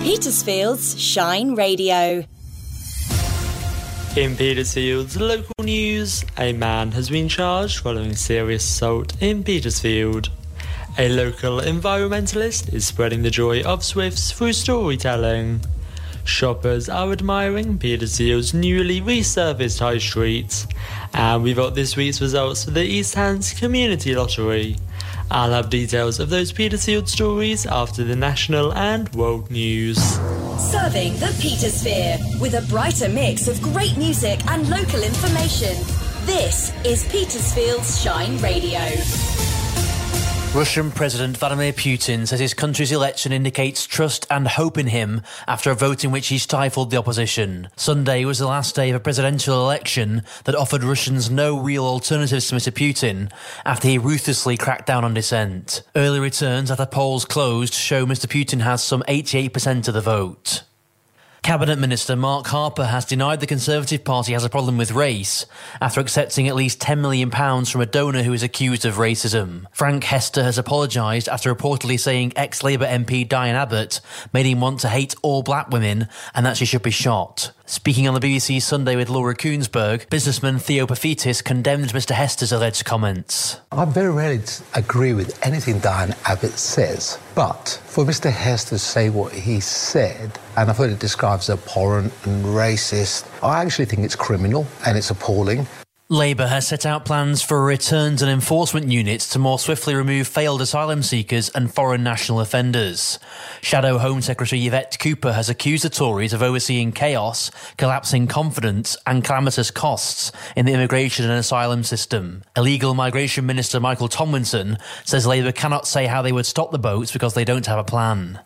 Petersfield's Shine Radio. In Petersfield's local news, a man has been charged following serious assault in Petersfield. A local environmentalist is spreading the joy of Swifts through storytelling. Shoppers are admiring Petersfield's newly resurfaced high street. And we've got this week's results for the East Hands Community Lottery. I'll have details of those Petersfield stories after the national and world news. Serving the Petersphere with a brighter mix of great music and local information. This is Petersfield's Shine Radio. Russian President Vladimir Putin says his country's election indicates trust and hope in him after a vote in which he stifled the opposition. Sunday was the last day of a presidential election that offered Russians no real alternatives to Mr Putin after he ruthlessly cracked down on dissent. Early returns after polls closed show Mr Putin has some 88% of the vote. Cabinet Minister Mark Harper has denied the Conservative Party has a problem with race after accepting at least £10 million from a donor who is accused of racism. Frank Hester has apologised after reportedly saying ex-Labour MP Diane Abbott made him want to hate all black women and that she should be shot. Speaking on the BBC Sunday with Laura Koonsberg, businessman Theo Pafitis condemned Mr Hester's alleged comments. I very rarely agree with anything Diane Abbott says, but for Mr Hester to say what he said, and I've heard it described as abhorrent and racist, I actually think it's criminal and it's appalling. Labour has set out plans for returns and enforcement units to more swiftly remove failed asylum seekers and foreign national offenders. Shadow Home Secretary Yvette Cooper has accused the Tories of overseeing chaos, collapsing confidence and calamitous costs in the immigration and asylum system. Illegal Migration Minister Michael Tomlinson says Labour cannot say how they would stop the boats because they don't have a plan.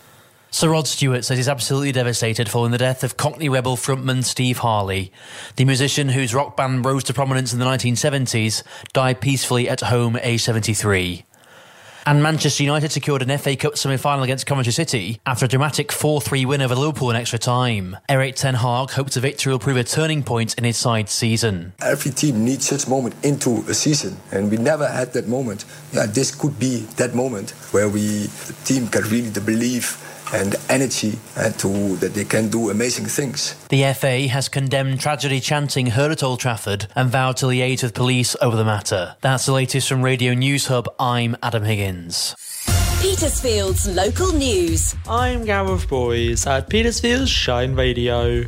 Sir Rod Stewart says he's absolutely devastated following the death of Cockney Rebel frontman Steve Harley. The musician, whose rock band rose to prominence in the 1970s, died peacefully at home at age 73. And Manchester United secured an FA Cup semi-final against Coventry City after a dramatic 4-3 win over Liverpool in extra time. Erik ten Hag hopes the victory will prove a turning point in his side's season. Every team needs such a moment into a season, and we never had that moment. This could be that moment where the team got really the belief and energy that they can do amazing things. The FA has condemned tragedy chanting heard at Old Trafford and vowed to liaise with police over the matter. That's the latest from Radio News Hub. I'm Adam Higgins. Petersfield's local news. I'm Gareth Boys at Petersfield's Shine Radio.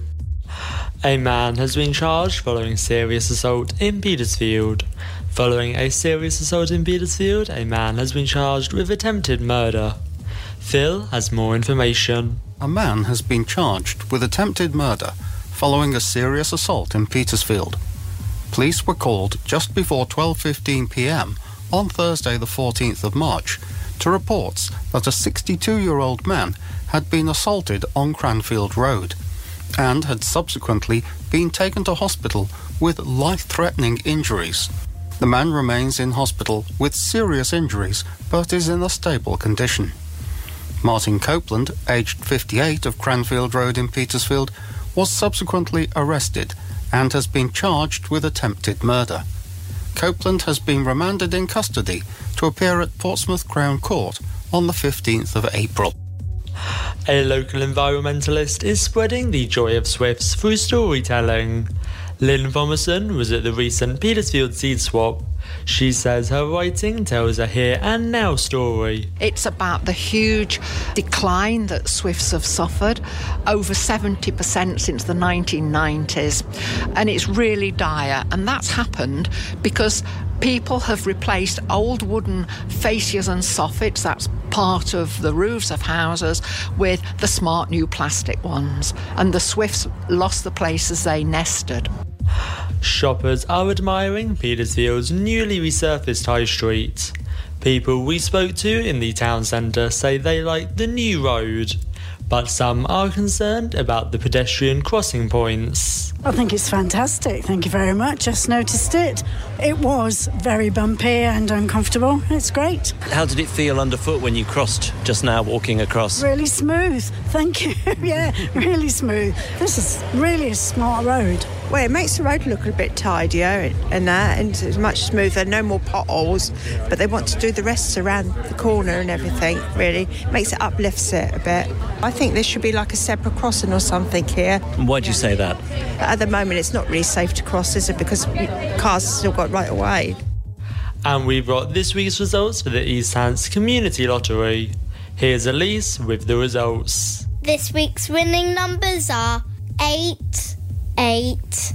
A man has been charged following serious assault in Petersfield. Following a serious assault in Petersfield, a man has been charged with attempted murder. Phil has more information. A man has been charged with attempted murder following a serious assault in Petersfield. Police were called just before 12:15 p.m. on Thursday the 14th of March to reports that a 62-year-old man had been assaulted on Cranfield Road and had subsequently been taken to hospital with life-threatening injuries. The man remains in hospital with serious injuries but is in a stable condition. Martin Copeland, aged 58, of Cranfield Road in Petersfield, was subsequently arrested and has been charged with attempted murder. Copeland has been remanded in custody to appear at Portsmouth Crown Court on the 15th of April. A local environmentalist is spreading the joy of Swifts through storytelling. Lynn Thomason was at the recent Petersfield Seed Swap. She says her writing tells a here and now story. It's about the huge decline that Swifts have suffered, over 70% since the 1990s, and it's really dire. And that's happened because people have replaced old wooden fascias and soffits, that's part of the roofs of houses, with the smart new plastic ones. And the Swifts lost the places they nested. Shoppers are admiring Petersfield's newly resurfaced high street. People we spoke to in the town centre say they like the new road, but some are concerned about the pedestrian crossing points. I think it's fantastic, thank you very much. Just noticed it. It was very bumpy and uncomfortable. It's great. How did it feel underfoot when you crossed just now walking across? Really smooth, thank you. Yeah, really smooth. This is really a smart road. Well, it makes the road look a bit tidier and it's much smoother, no more potholes, but they want to do the rest around the corner and everything, really. Makes it uplifts it a bit. I think there should be like a separate crossing or something here. Why do you say that? At the moment, it's not really safe to cross, is it? Because cars still got right away. And we've got this week's results for the East Hants Community Lottery. Here's Elise with the results. This week's winning numbers are 8, 8,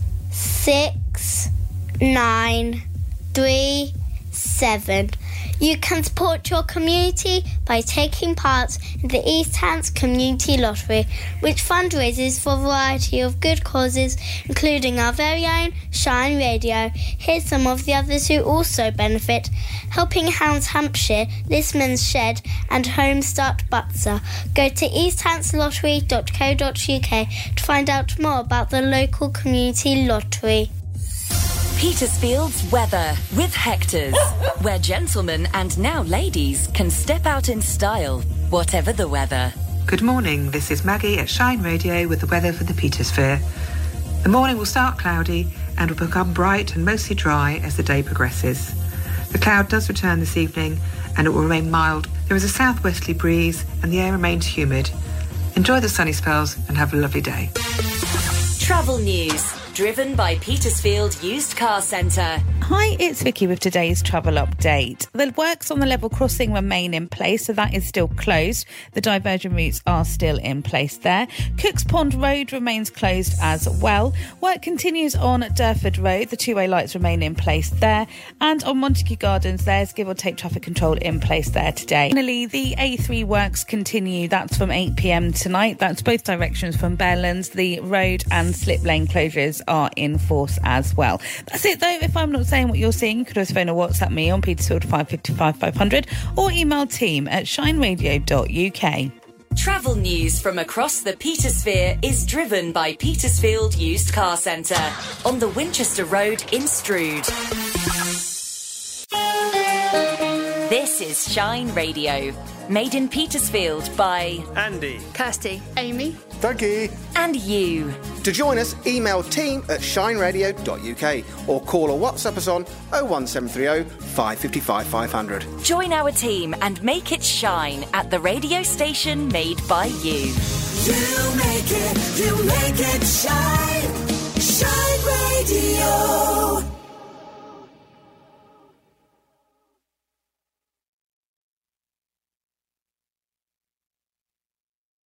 6, 9, 3, 7. You can support your community by taking part in the East Hants Community Lottery, which fundraises for a variety of good causes, including our very own Shine Radio. Here's some of the others who also benefit: Helping Hands Hampshire, Lisman's Shed and Home Start Butser. Go to easthanslottery.co.uk to find out more about the local community lottery. Petersfield's weather with Hector's, where gentlemen and now ladies can step out in style, whatever the weather. Good morning, this is Maggie at Shine Radio with the weather for the Petersphere. The morning will start cloudy and will become bright and mostly dry as the day progresses. The cloud does return this evening and it will remain mild. There is a southwesterly breeze and the air remains humid. Enjoy the sunny spells and have a lovely day. Travel news, driven by Petersfield Used Car Centre. Hi, it's Vicky with today's travel update. The works on the level crossing remain in place, so that is still closed. The diversion routes are still in place there. Cooks Pond Road remains closed as well. Work continues on Durford Road. The two-way lights remain in place there. And on Montague Gardens, there's give or take traffic control in place there today. Finally, the A3 works continue. That's from 8 p.m. tonight. That's both directions from Bearlands. The road and slip lane closures are in force as well. That's it though. If I'm not saying what you're seeing, you could always phone or WhatsApp me on Petersfield 555 500 or email team@shineradio.uk. Travel news from across the Petersphere is driven by Petersfield Used Car Centre on the Winchester Road in Strood. This is Shine Radio, made in Petersfield by Andy, Kirsty, Amy, Dougie and you. To join us, email team@shineradio.uk or call or WhatsApp us on 01730 555 500. Join our team and make it shine at the radio station made by you. You make it shine.